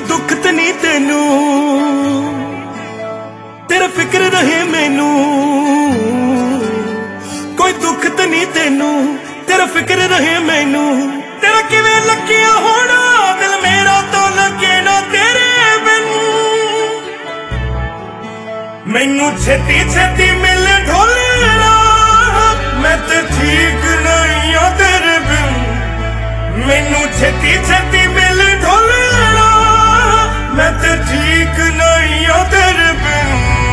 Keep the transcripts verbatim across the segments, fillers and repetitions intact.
दुख तो नहीं तेनू, तेरा फिक्र रहे मैनू। कोई दुख तो नहीं तेनू, तेरा फिक्र रहे मैनू। तेरा किवें लगिया होना दिल मेरा तो लगे ना तेरे बिन। मैनू छेती छेती मिल ढोलना, मैं तो ठीक नहीं आ तेरे बिन। मैनू छेती छेती मिल ढोलना, मैं तो ठीक नहीं आ तेरे बिन।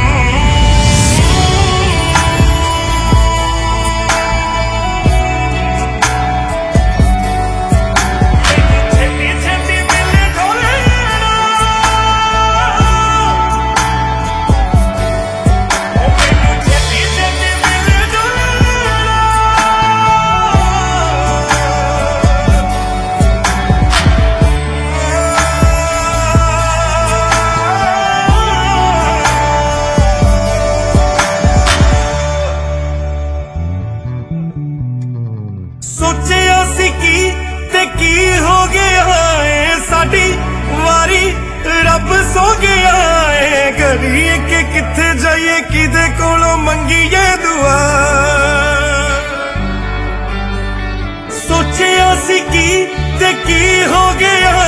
सोचिया सी की ते की हो गया है, साडी वारी रब सो गया है। करिए कि किथे जाइए किदे कोलों मंगीए दुआ। सोचिया सी की ते की हो गया